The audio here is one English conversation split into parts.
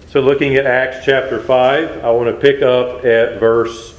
So looking at Acts chapter 5, I want to pick up at verse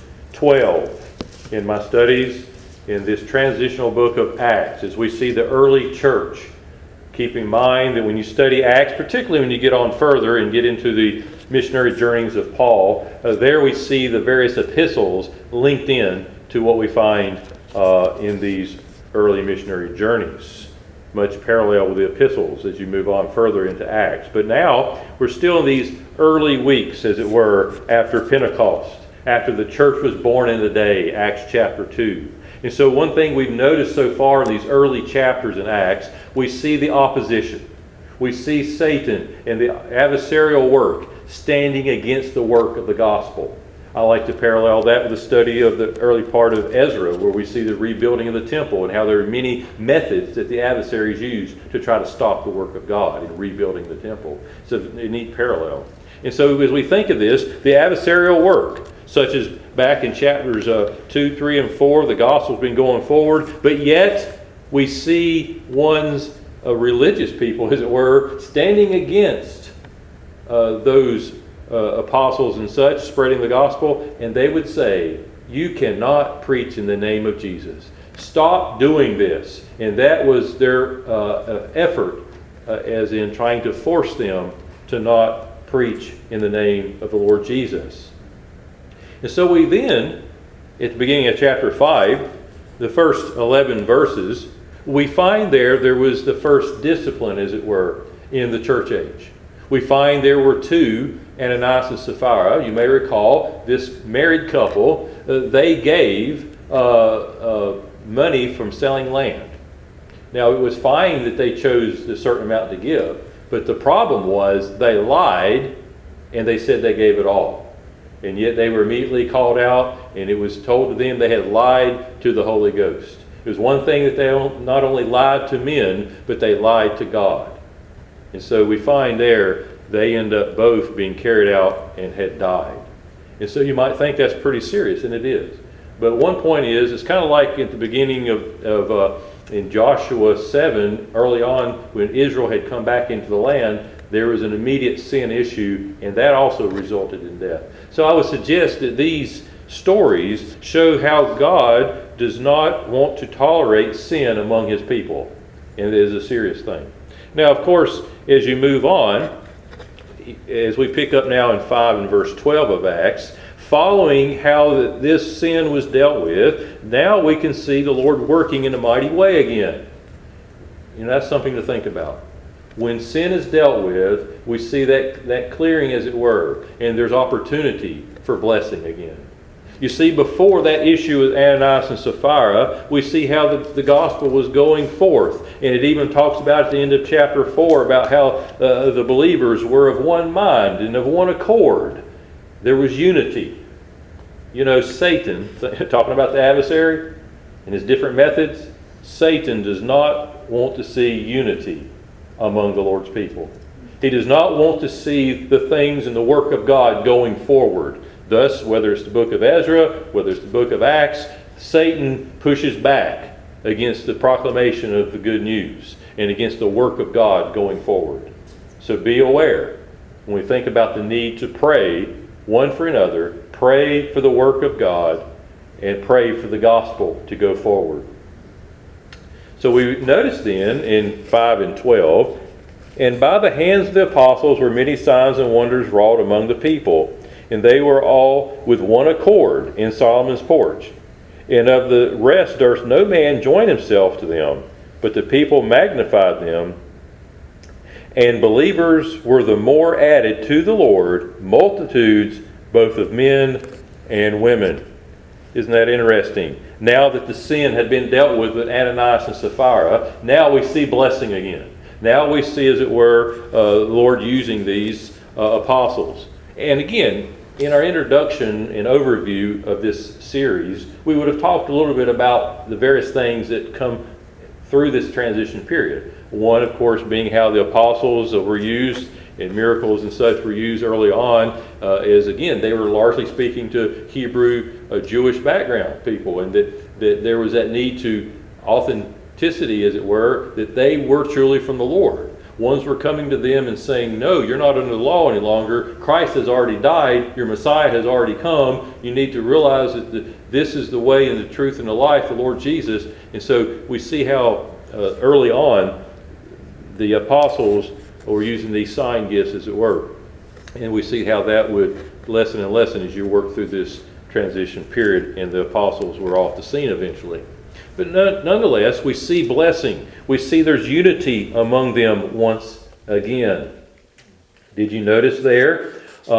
12 in my studies in this transitional book of Acts as we see the early church. Keep in mind that when you study Acts, particularly when you get on further and get into the missionary journeys of Paul, there we see the various epistles linked in to what we find in these early missionary journeys. Much parallel with the epistles as you move on further into Acts. But now we're still in these early weeks, as it were, after Pentecost, after the church was born in the day, Acts chapter 2. And so one thing we've noticed so far in these early chapters in Acts, we see the opposition. We see Satan and the adversarial work standing against the work of the gospel. I like to parallel that with the study of the early part of Ezra, where we see the rebuilding of the temple and how there are many methods that the adversaries use to try to stop the work of God in rebuilding the temple. It's a neat parallel. And so as we think of this, the adversarial work, such as back in chapters 2, 3, and 4, the gospel's been going forward, but yet we see one's religious people, as it were, standing against those apostles and such, spreading the gospel, and they would say, you cannot preach in the name of Jesus. Stop doing this. And that was their effort, as in trying to force them to not preach in the name of the Lord Jesus. And so we then, at the beginning of chapter 5, the first 11 verses, we find there was the first discipline, as it were, in the church age. We find there were two, Ananias and Sapphira. You may recall this married couple, they gave money from selling land. Now, it was fine that they chose a certain amount to give, but the problem was they lied and they said they gave it all. And yet they were immediately called out, and it was told to them they had lied to the Holy Ghost. It was one thing that they not only lied to men, but they lied to God. And so we find there they end up both being carried out and had died. And so you might think that's pretty serious, and it is. But one point is, it's kind of like at the beginning of in Joshua 7, early on, when Israel had come back into the land, there was an immediate sin issue, and that also resulted in death. So I would suggest that these stories show how God does not want to tolerate sin among his people, and it is a serious thing. Now, of course, as you move on, as we pick up now in 5 and verse 12 of Acts, following how this sin was dealt with, now we can see the Lord working in a mighty way again. You know, that's something to think about. When sin is dealt with, we see that clearing, as it were, and there's opportunity for blessing again. You see, before that issue with Ananias and Sapphira, we see how the gospel was going forth. And it even talks about at the end of chapter 4 about how the believers were of one mind and of one accord. There was unity. You know, Satan, talking about the adversary and his different methods, Satan does not want to see unity among the Lord's people. He does not want to see the things and the work of God going forward. Thus, whether it's the book of Ezra, whether it's the book of Acts, Satan pushes back against the proclamation of the good news and against the work of God going forward. So be aware when we think about the need to pray one for another, pray for the work of God, and pray for the gospel to go forward. So we notice then in 5 and 12, and by the hands of the apostles were many signs and wonders wrought among the people, and they were all with one accord in Solomon's porch. And of the rest durst no man join himself to them, but the people magnified them. And believers were the more added to the Lord, multitudes both of men and women. Isn't that interesting? Now that the sin had been dealt with Ananias and Sapphira, now we see blessing again. Now we see, as it were, the Lord using these apostles. And again, in our introduction and overview of this series, we would have talked a little bit about the various things that come through this transition period. One, of course, being how the apostles were used and miracles and such were used early on, is again, they were largely speaking to Hebrew, Jewish background people, and that there was that need to authenticity, as it were, that they were truly from the Lord. Ones were coming to them and saying, no, you're not under the law any longer. Christ has already died. Your Messiah has already come. You need to realize that this is the way and the truth and the life, the Lord Jesus. And so we see how early on the apostles were using these sign gifts, as it were. And we see how that would lessen and lessen as you work through this transition period, and the apostles were off the scene eventually. But nonetheless, we see blessing. We see there's unity among them once again. Did you notice there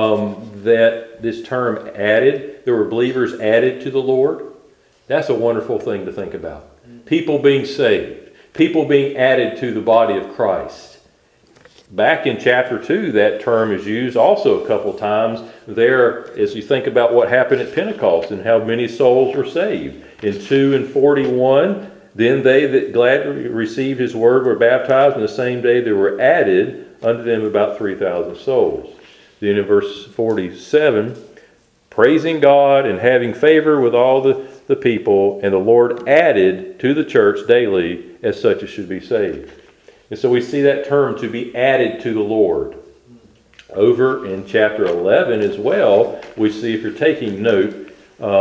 that this term added, there were believers added to the Lord? That's a wonderful thing to think about. People being saved. People being added to the body of Christ. Back in chapter 2, that term is used also a couple times there as you think about what happened at Pentecost and how many souls were saved. In 2:41, then they that gladly received his word were baptized, and the same day there were added unto them about 3,000 souls. Then in verse 47, praising God and having favor with all the people, and the Lord added to the church daily as such as should be saved. And so we see that term, to be added to the Lord. Over in chapter 11 as well, we see, if you're taking note,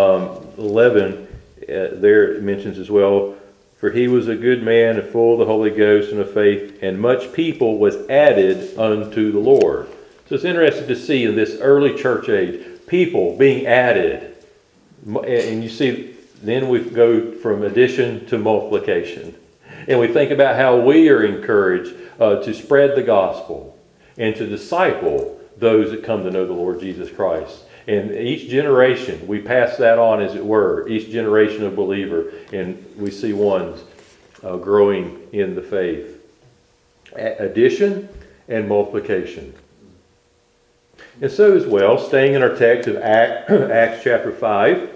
11, there it mentions as well, for he was a good man and full of the Holy Ghost and of faith, and much people was added unto the Lord. So it's interesting to see in this early church age, people being added. And you see, then we go from addition to multiplication. And we think about how we are encouraged to spread the gospel and to disciple those that come to know the Lord Jesus Christ. And each generation, we pass that on, as it were, each generation of believer, and we see ones growing in the faith. Addition and multiplication. And so as well, staying in our text of Acts chapter 5,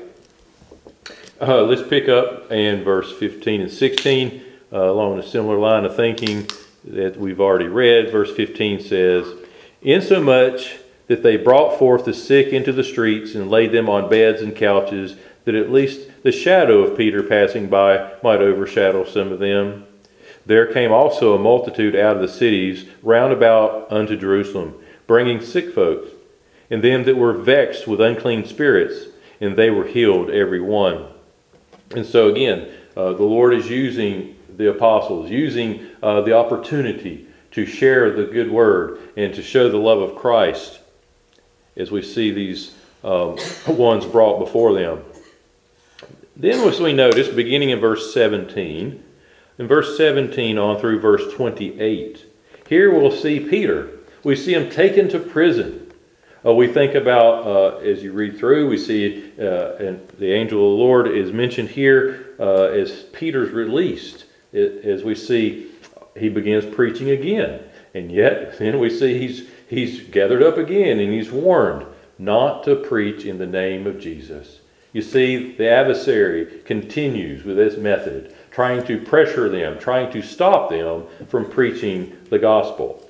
let's pick up in verse 15 and 16, along a similar line of thinking that we've already read. Verse 15 says, insomuch that they brought forth the sick into the streets and laid them on beds and couches, that at least the shadow of Peter passing by might overshadow some of them. There came also a multitude out of the cities round about unto Jerusalem, bringing sick folks, and them that were vexed with unclean spirits, and they were healed every one. And so again, the Lord is using the apostles, using the opportunity to share the good word and to show the love of Christ as we see these ones brought before them. Then as we notice, beginning in verse 17, in verse 17 on through verse 28, here we'll see Peter. We see him taken to prison. We think about, as you read through, we see and the angel of the Lord is mentioned here as Peter's released. As we see, he begins preaching again. And yet, then we see he's gathered up again and he's warned not to preach in the name of Jesus. You see, the adversary continues with this method, trying to pressure them, trying to stop them from preaching the gospel.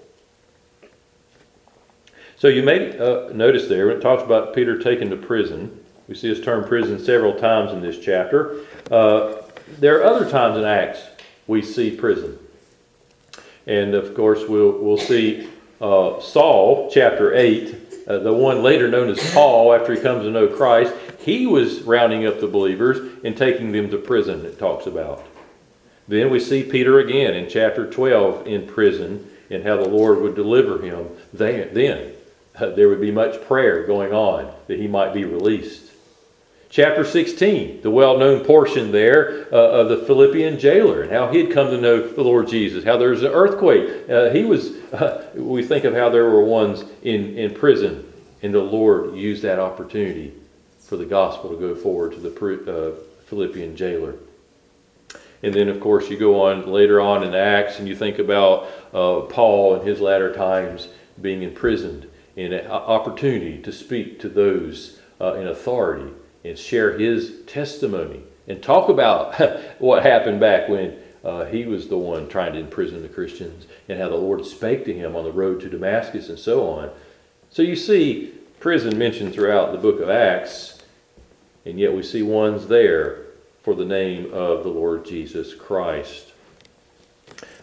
So you may notice there, when it talks about Peter taken to prison, we see this term prison several times in this chapter. There are other times in Acts we see prison. And of course, we'll see Saul, chapter 8, the one later known as Paul, after he comes to know Christ, he was rounding up the believers and taking them to prison, it talks about. Then we see Peter again in chapter 12 in prison, and how the Lord would deliver him. Then there would be much prayer going on that he might be released. Chapter 16, the well-known portion there of the Philippian jailer, and how he'd come to know the Lord Jesus, how there was an earthquake. We think of how there were ones in prison, and the Lord used that opportunity for the gospel to go forward to the Philippian jailer. And then, of course, you go on later on in Acts, and you think about Paul in his latter times being imprisoned, and an opportunity to speak to those in authority and share his testimony and talk about what happened back when he was the one trying to imprison the Christians, and how the Lord spake to him on the road to Damascus and so on. So you see prison mentioned throughout the book of Acts, and yet we see ones there for the name of the Lord Jesus Christ.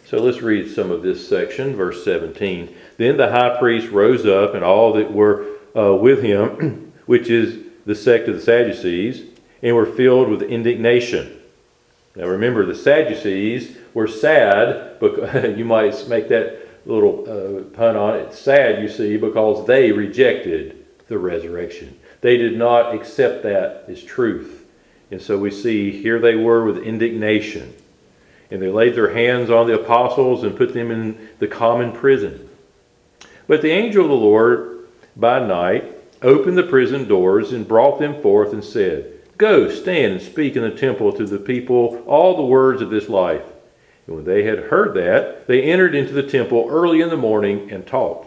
So let's read some of this section, verse 17. Then the high priest rose up, and all that were with him, which is the sect of the Sadducees, and were filled with indignation. Now remember, the Sadducees were sad, but you might make that little pun on it. Sad, you see, because they rejected the resurrection. They did not accept that as truth. And so we see here they were with indignation. And they laid their hands on the apostles and put them in the common prison. But the angel of the Lord by night opened the prison doors and brought them forth and said, "Go, stand and speak in the temple to the people all the words of this life." And when they had heard that, they entered into the temple early in the morning and taught.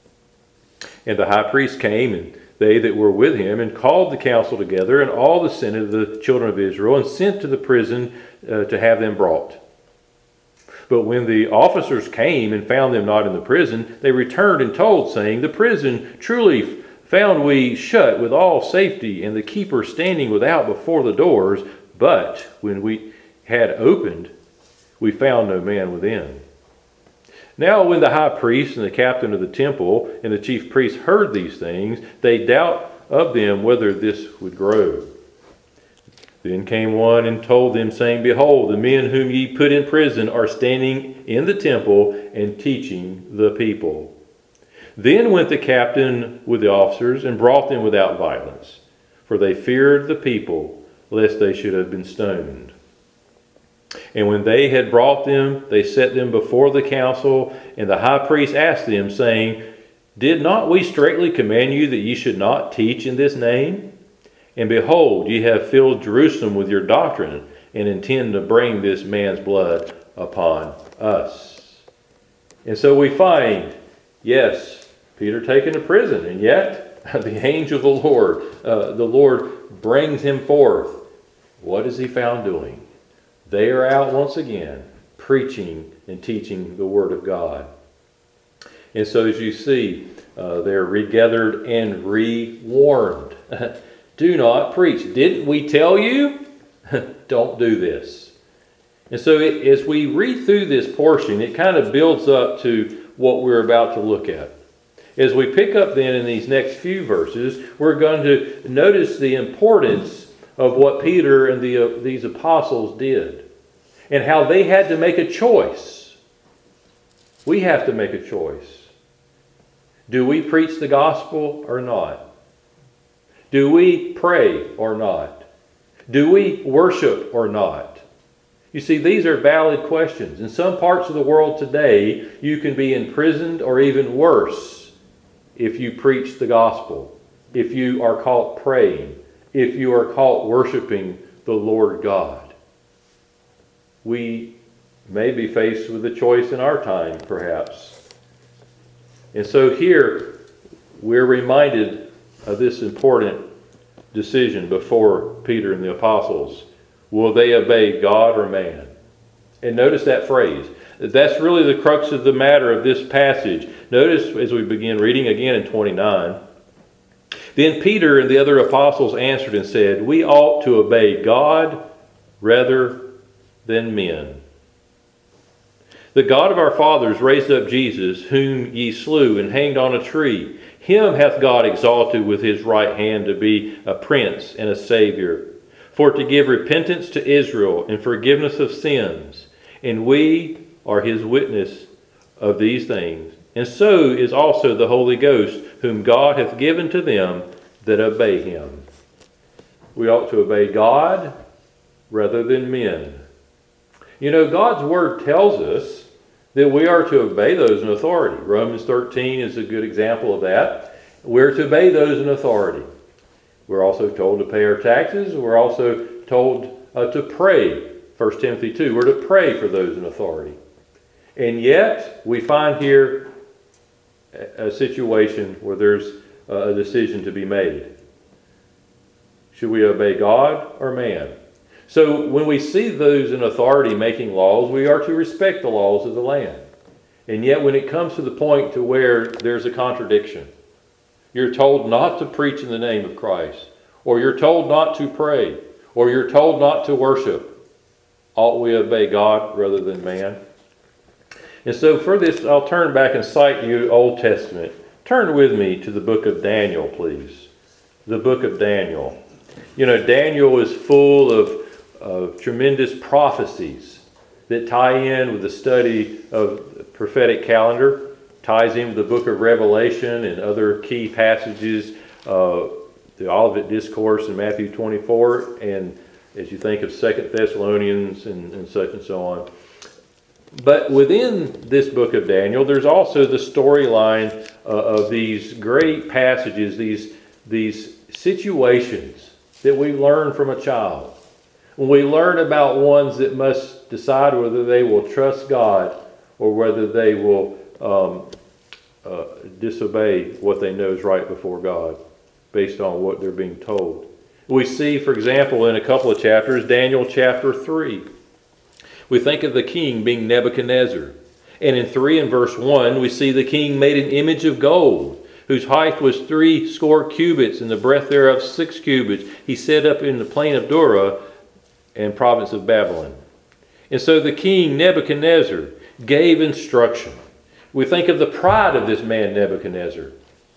And the high priest came, and they that were with him, and called the council together, and all the senate of the children of Israel, and sent to the prison to have them brought. But when the officers came and found them not in the prison, they returned and told, saying, "The prison truly found we shut with all safety, and the keeper standing without before the doors. But when we had opened, we found no man within." Now when the high priest and the captain of the temple and the chief priests heard these things, they doubt of them whether this would grow. Then came one and told them, saying, "Behold, the men whom ye put in prison are standing in the temple and teaching the people." Then went the captain with the officers and brought them without violence, for they feared the people, lest they should have been stoned. And when they had brought them, they set them before the council, and the high priest asked them, saying, "Did not we straitly command you that ye should not teach in this name? And behold, ye have filled Jerusalem with your doctrine, and intend to bring this man's blood upon us." And so we find, yes, Peter taken to prison, and yet the angel of the Lord brings him forth. What is he found doing? They are out once again, preaching and teaching the Word of God. And so as you see, they're regathered and re-warned. Do not preach. Didn't we tell you? Don't do this. And so as we read through this portion, it kind of builds up to what we're about to look at. As we pick up then in these next few verses, we're going to notice the importance of what Peter and these apostles did, and how they had to make a choice. We have to make a choice. Do we preach the gospel or not? Do we pray or not? Do we worship or not? You see, these are valid questions. In some parts of the world today, you can be imprisoned or even worse if you preach the gospel, if you are caught praying, if you are caught worshiping the Lord God. We may be faced with a choice in our time, perhaps. And so here, we're reminded of this important decision before Peter and the apostles. Will they obey God or man? And notice that phrase. That's really the crux of the matter of this passage. Notice as we begin reading again in 29. Then Peter and the other apostles answered and said, "We ought to obey God rather than men. The God of our fathers raised up Jesus, whom ye slew and hanged on a tree. Him hath God exalted with his right hand to be a prince and a savior, for to give repentance to Israel and forgiveness of sins. And we are his witness of these things. And so is also the Holy Ghost, whom God hath given to them that obey him." We ought to obey God rather than men. You know, God's Word tells us that we are to obey those in authority. Romans 13 is a good example of that. We're to obey those in authority. We're also told to pay our taxes. We're also told to pray. 1 Timothy 2, we're to pray for those in authority. And yet, we find here a situation where there's a decision to be made. Should we obey God or man? So when we see those in authority making laws, we are to respect the laws of the land. And yet when it comes to the point to where there's a contradiction, you're told not to preach in the name of Christ, or you're told not to pray, or you're told not to worship, ought we obey God rather than man? And so for this, I'll turn back and cite you Old Testament. Turn with me to the book of Daniel, please. The book of Daniel. You know, Daniel is full of tremendous prophecies that tie in with the study of the prophetic calendar, ties in with the book of Revelation and other key passages, the Olivet Discourse in Matthew 24, and as you think of 2 Thessalonians and such and so on. But within this book of Daniel, there's also the storyline of these great passages, these situations that we learn from a child. When we learn about ones that must decide whether they will trust God or whether they will disobey what they know is right before God based on what they're being told. We see, for example, in a couple of chapters, Daniel chapter 3. We think of the king being Nebuchadnezzar. And in 3 and verse 1, we see the king made an image of gold, whose height was 60 cubits, and the breadth thereof 6 cubits. He set up in the plain of Dura and province of Babylon. And so the king Nebuchadnezzar gave instruction. We think of the pride of this man Nebuchadnezzar.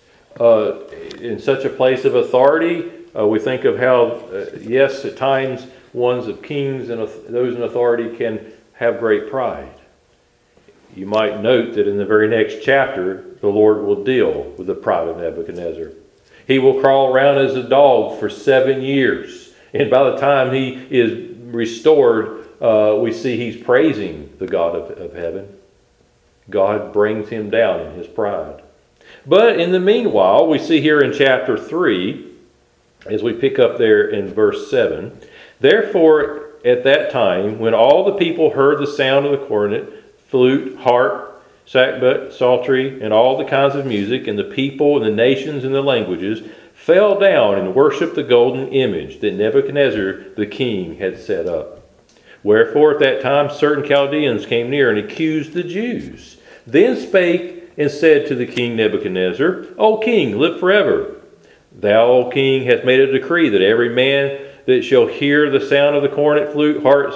In such a place of authority, we think of how, yes, at times ones of kings and those in authority can have great pride. You might note that in the very next chapter, the Lord will deal with the pride of Nebuchadnezzar. He will crawl around as a dog for 7 years. And by the time he is restored, we see he's praising the God of heaven. God brings him down in his pride. But in the meanwhile, we see here in chapter 3, as we pick up there in verse 7, therefore at that time, when all the people heard the sound of the cornet, flute, harp, sackbut, psaltery, and all the kinds of music, and the people and the nations and the languages fell down and worshipped the golden image that Nebuchadnezzar the king had set up. Wherefore at that time certain Chaldeans came near and accused the Jews. Then spake and said to the king Nebuchadnezzar, O king, live forever. Thou, O king, hast made a decree that every man that shall hear the sound of the cornet, flute, harp,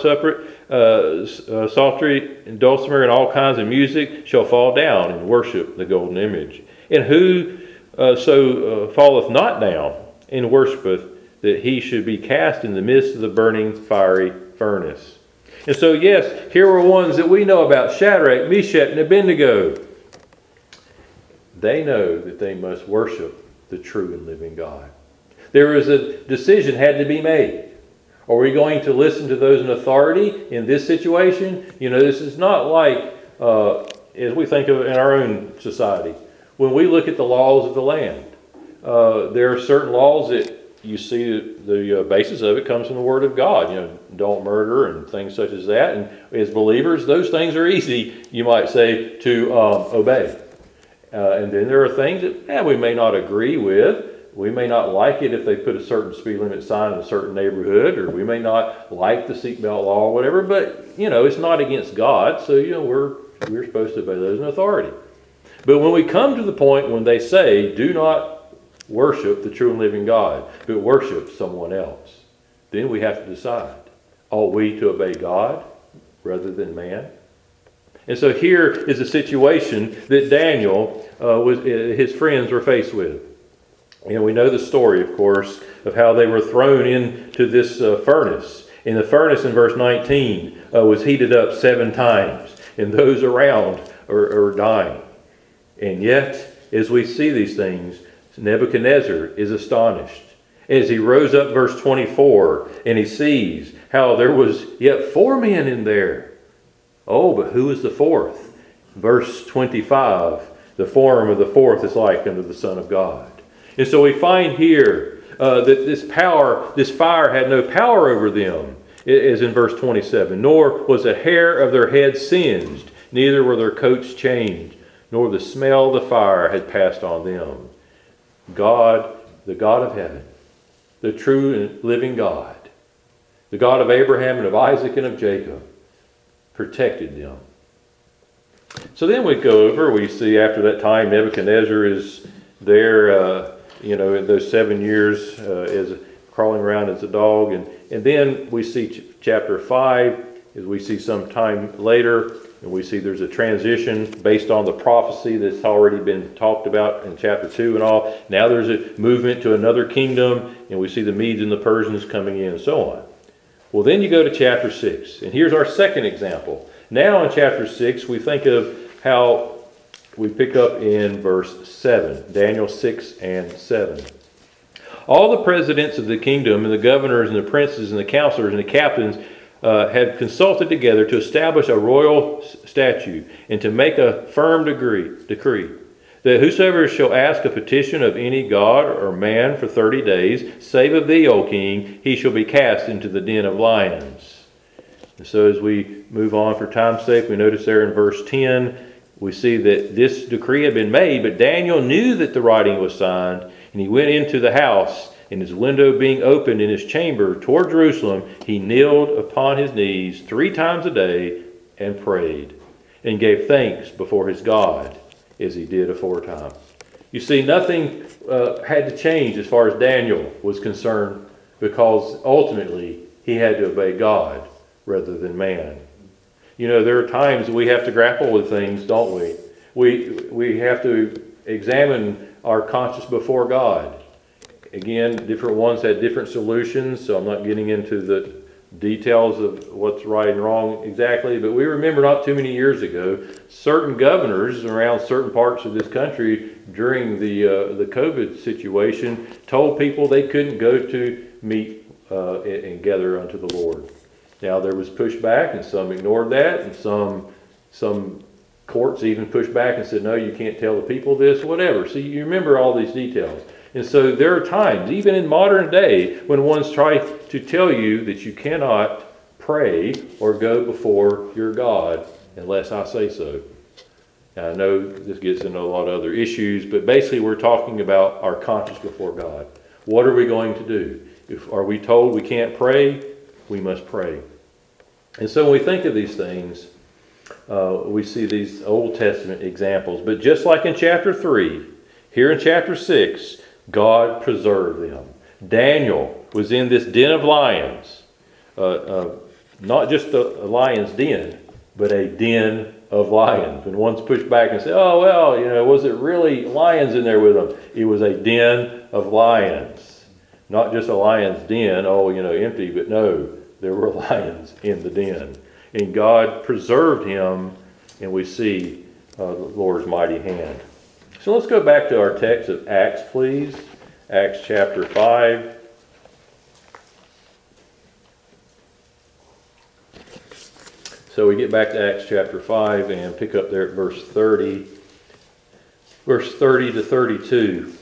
psaltery, and dulcimer, and all kinds of music shall fall down and worship the golden image. And who falleth not down and worshipeth, that he should be cast in the midst of the burning fiery furnace. And so, yes, here were ones that we know about, Shadrach, Meshach, and Abednego. They know that they must worship the true and living God. There was a decision had to be made. Are we going to listen to those in authority in this situation? You know, this is not like, as we think of in our own society. When we look at the laws of the land, there are certain laws that you see the basis of it comes from the Word of God. You know, don't murder and things such as that. And as believers, those things are easy, you might say, to obey. And then there are things that we may not agree with. We may not like it if they put a certain speed limit sign in a certain neighborhood, or we may not like the seatbelt law or whatever, but, you know, it's not against God, so, you know, we're supposed to obey those in authority. But when we come to the point when they say, do not worship the true and living God, but worship someone else, then we have to decide, ought we to obey God rather than man? And so here is a situation that Daniel, his friends were faced with. And we know the story, of course, of how they were thrown into this furnace. And the furnace in verse 19 was heated up 7 times. And those around are dying. And yet, as we see these things, Nebuchadnezzar is astonished. As he rose up, verse 24, and he sees how there was yet 4 men in there. Oh, but who is the 4th? Verse 25, the form of the 4th is like unto the Son of God. And so we find here that this fire had no power over them, as in verse 27. Nor was a hair of their head singed, neither were their coats changed, nor the smell of the fire had passed on them. God, the God of heaven, the true and living God, the God of Abraham and of Isaac and of Jacob, protected them. So then we go over, we see after that time Nebuchadnezzar is there, in those 7 years as crawling around as a dog. And then we see chapter 5, as we see some time later, And we see there's a transition based on the prophecy that's already been talked about in chapter 2 and all. Now there's a movement to another kingdom, and we see the Medes and the Persians coming in and so on. Well, then you go to chapter 6, and here's our second example. Now in chapter 6, we think of how we pick up in verse 7, Daniel 6 and 7. All the presidents of the kingdom and the governors and the princes and the counselors and the captains had consulted together to establish a royal statute and to make a firm decree that whosoever shall ask a petition of any god or man for 30 days, save of thee, O king, he shall be cast into the den of lions. And so as we move on for time's sake, we notice there in verse 10, we see that this decree had been made, but Daniel knew that the writing was signed, and he went into the house, and his window being opened in his chamber toward Jerusalem, he kneeled upon his knees 3 times a day and prayed, and gave thanks before his God, as he did aforetime. You see, nothing had to change as far as Daniel was concerned, because ultimately he had to obey God rather than man. You know, there are times we have to grapple with things, don't we? We have to examine our conscience before God. Again, different ones had different solutions, so I'm not getting into the details of what's right and wrong exactly, but we remember not too many years ago, certain governors around certain parts of this country during the COVID situation told people they couldn't go to meet and gather unto the Lord. Now there was pushback, and some ignored that, and some courts even pushed back and said, no, you can't tell the people this, whatever. See, you remember all these details. And so there are times, even in modern day, when one's trying to tell you that you cannot pray or go before your God unless I say so. Now, I know this gets into a lot of other issues, but basically we're talking about our conscience before God. What are we going to do? Are we told we can't pray? We must pray. And so when we think of these things, we see these Old Testament examples. But just like in chapter 3, here in chapter 6, God preserved them. Daniel was in this den of lions. Not just a lion's den, but a den of lions. When one's pushed back and said, oh, well, was it really lions in there with them? It was a den of lions. Not just a lion's den, empty, but no, there were lions in the den. And God preserved him, and we see the Lord's mighty hand. So let's go back to our text of Acts, please. Acts chapter 5. So we get back to Acts chapter 5 and pick up there at verse 30. Verse 30 to 32.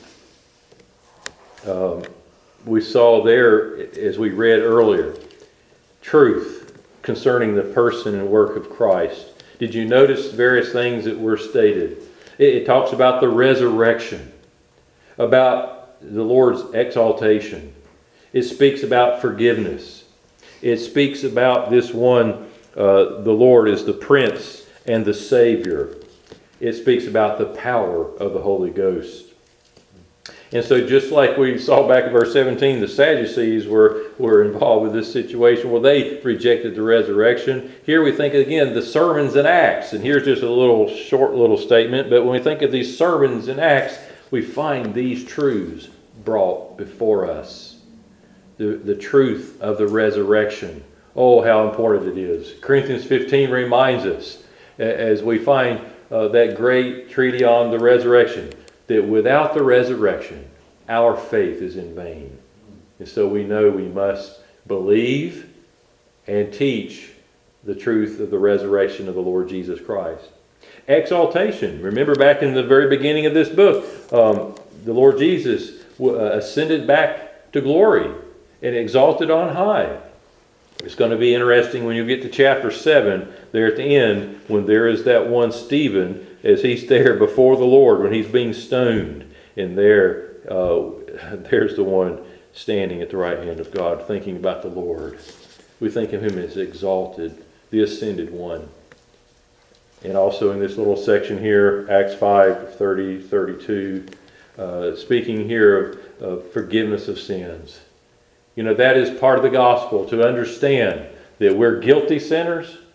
We saw there, as we read earlier, truth concerning the person and work of Christ. Did you notice various things that were stated? It talks about the resurrection, about the Lord's exaltation. It speaks about forgiveness. It speaks about this one, the Lord is the Prince and the Savior. It speaks about the power of the Holy Ghost. And so just like we saw back in verse 17, the Sadducees were involved with this situation. Well, they rejected the resurrection. Here we think again the sermons in Acts. And here's just a short little statement. But when we think of these sermons in Acts, we find these truths brought before us. The truth of the resurrection. Oh, how important it is. Corinthians 15 reminds us, as we find that great treatise on the resurrection, that without the resurrection, our faith is in vain. And so we know we must believe and teach the truth of the resurrection of the Lord Jesus Christ. Exaltation. Remember back in the very beginning of this book, the Lord Jesus ascended back to glory and exalted on high. It's going to be interesting when you get to chapter 7, there at the end, when there is that one Stephen, as he's there before the Lord, when he's being stoned. And there's the one standing at the right hand of God, thinking about the Lord. We think of him as exalted, the ascended one. And also in this little section here, Acts 5, 30, 32, speaking here of forgiveness of sins. That is part of the gospel, to understand that we're guilty sinners,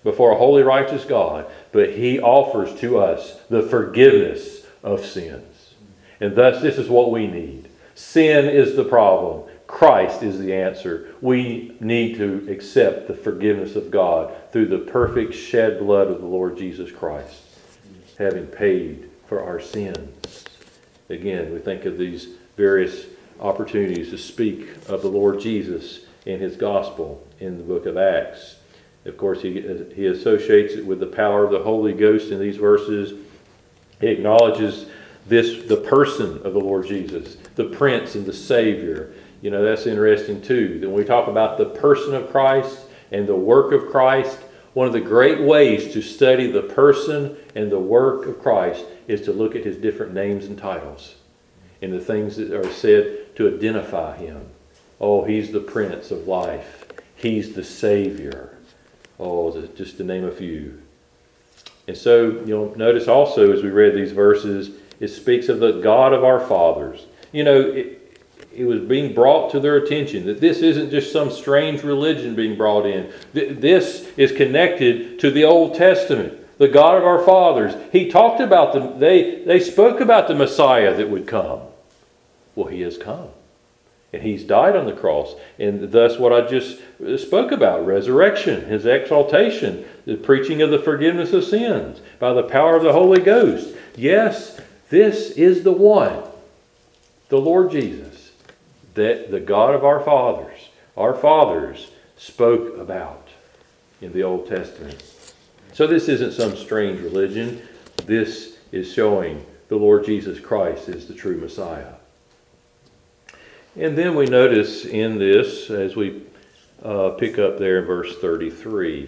before a holy, righteous God, but he offers to us the forgiveness of sins. And thus, this is what we need. Sin is the problem. Christ is the answer. We need to accept the forgiveness of God through the perfect shed blood of the Lord Jesus Christ, having paid for our sins. Again, we think of these various opportunities to speak of the Lord Jesus and his gospel in the book of Acts. Of course, he associates it with the power of the Holy Ghost in these verses. He acknowledges the person of the Lord Jesus, the Prince and the Savior. You know, that's interesting too. When we talk about the person of Christ and the work of Christ, one of the great ways to study the person and the work of Christ is to look at his different names and titles and the things that are said to identify him. Oh, he's the Prince of life. He's the Savior. Oh, just to name a few. And so you'll notice also as we read these verses, it speaks of the God of our fathers. You know, it was being brought to their attention that this isn't just some strange religion being brought in. This is connected to the Old Testament. The God of our fathers. He talked about them. They spoke about the Messiah that would come. Well, he has come. And he's died on the cross. And thus what I just spoke about, resurrection, his exaltation, the preaching of the forgiveness of sins by the power of the Holy Ghost. Yes, this is the one, the Lord Jesus, that the God of our fathers spoke about in the Old Testament. So this isn't some strange religion. This is showing the Lord Jesus Christ is the true Messiah. And then we notice in this, as we pick up there in verse 33,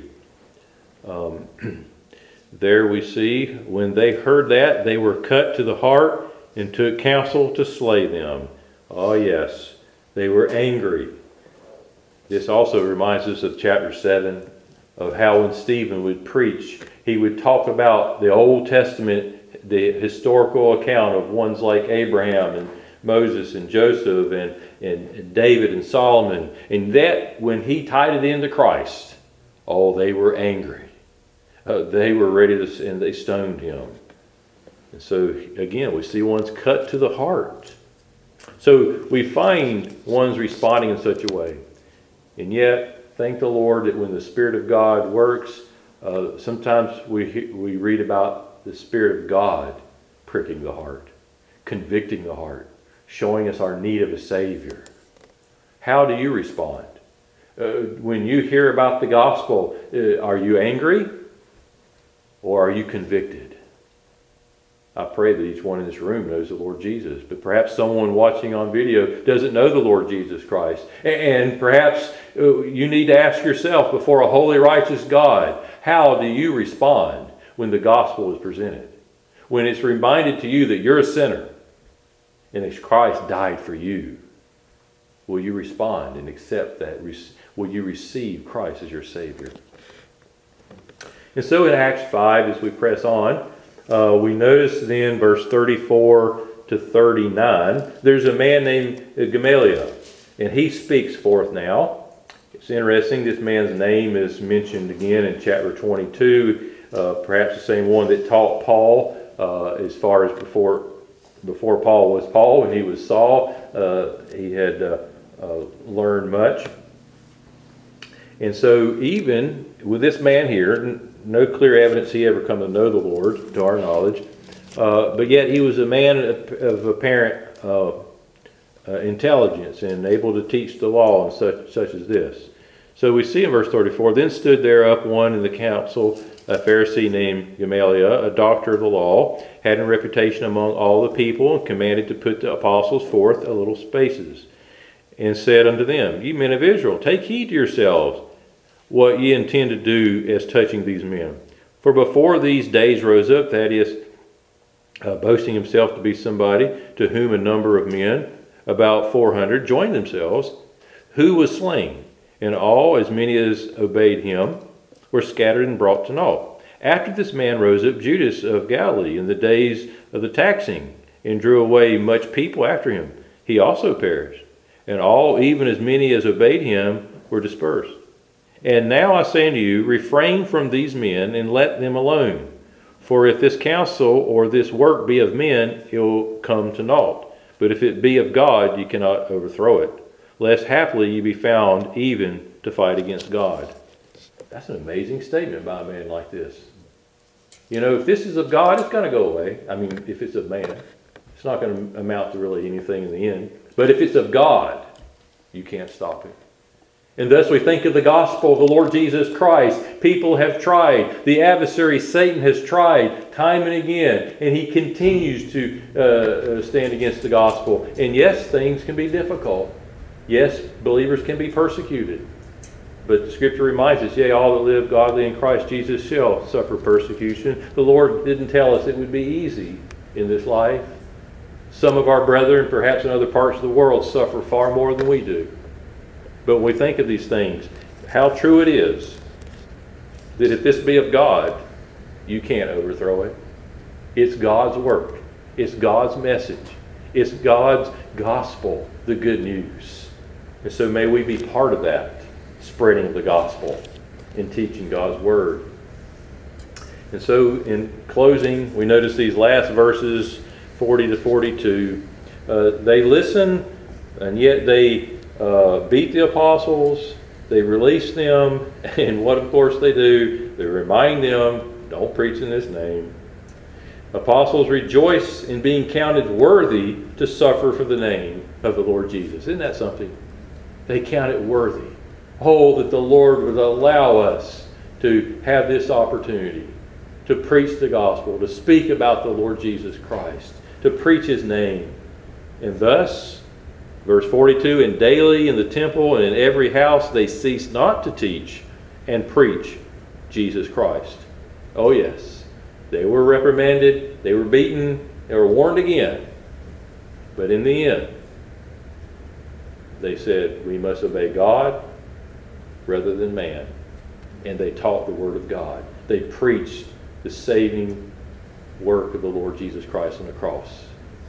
there we see, when they heard that, they were cut to the heart and took counsel to slay them. Oh yes, they were angry. This also reminds us of chapter 7, of how when Stephen would preach, he would talk about the Old Testament, the historical account of ones like Abraham and Moses and Joseph and David and Solomon. And that, when he tied it into Christ, oh, they were angry. They were ready to, and they stoned him. And so, again, we see ones cut to the heart. So we find ones responding in such a way. And yet, thank the Lord that when the Spirit of God works, sometimes we read about the Spirit of God pricking the heart, convicting the heart, showing us our need of a Savior. How do you respond? When you hear about the gospel, are you angry or are you convicted? I pray that each one in this room knows the Lord Jesus, but perhaps someone watching on video doesn't know the Lord Jesus Christ. And perhaps you need to ask yourself before a holy, righteous God, how do you respond when the gospel is presented? When it's reminded to you that you're a sinner and that Christ died for you, will you respond and accept that? Will you receive Christ as your Savior? And so in Acts 5, as we press on, we notice then verse 34 to 39, there's a man named Gamaliel, and he speaks forth now. It's interesting, this man's name is mentioned again in chapter 22, perhaps the same one that taught Paul as far as before Paul was Paul and he was Saul. He had learned much. And so even with this man here, no clear evidence he ever come to know the Lord, to our knowledge, but yet he was a man of apparent intelligence and able to teach the law and such as this. So we see in verse 34, then stood there up one in the council, a Pharisee named Gamaliel, a doctor of the law, had a reputation among all the people, and commanded to put the apostles forth a little spaces, and said unto them, Ye men of Israel, take heed to yourselves what ye intend to do as touching these men. For before these days rose up Thaddeus, boasting himself to be somebody, to whom a number of men, about 400, joined themselves, who was slain, and all, as many as obeyed him, were scattered and brought to naught. After this man rose up Judas of Galilee in the days of the taxing, and drew away much people after him. He also perished, and all, even as many as obeyed him, were dispersed. And now I say unto you, refrain from these men and let them alone. For if this counsel or this work be of men, it will come to naught. But if it be of God, you cannot overthrow it, lest haply you be found even to fight against God. That's an amazing statement by a man like this. You know, if this is of God, it's going to go away. I mean, if it's of man, it's not going to amount to really anything in the end. But if it's of God, you can't stop it. And thus we think of the gospel of the Lord Jesus Christ. People have tried. The adversary, Satan, has tried time and again. And he continues to stand against the gospel. And yes, things can be difficult. Yes, believers can be persecuted. But the Scripture reminds us, yea, all that live godly in Christ Jesus shall suffer persecution. The Lord didn't tell us it would be easy in this life. Some of our brethren, perhaps in other parts of the world, suffer far more than we do. But when we think of these things, how true it is that if this be of God, you can't overthrow it. It's God's work. It's God's message. It's God's gospel, the good news. And so may we be part of that spreading of the gospel and teaching God's word. And so in closing, we notice these last verses, 40 to 42. They listen, and yet they beat the apostles, they release them, and what of course they do? They remind them, don't preach in this name. Apostles rejoice in being counted worthy to suffer for the name of the Lord Jesus. Isn't that something? They count it worthy. Oh, that the Lord would allow us to have this opportunity to preach the gospel, to speak about the Lord Jesus Christ, to preach His name. And thus, verse 42, and daily in the temple and in every house they cease not to teach and preach Jesus Christ. Oh yes, they were reprimanded, they were beaten, they were warned again. But in the end, they said, we must obey God rather than man. And they taught the Word of God. They preached the saving work of the Lord Jesus Christ on the cross.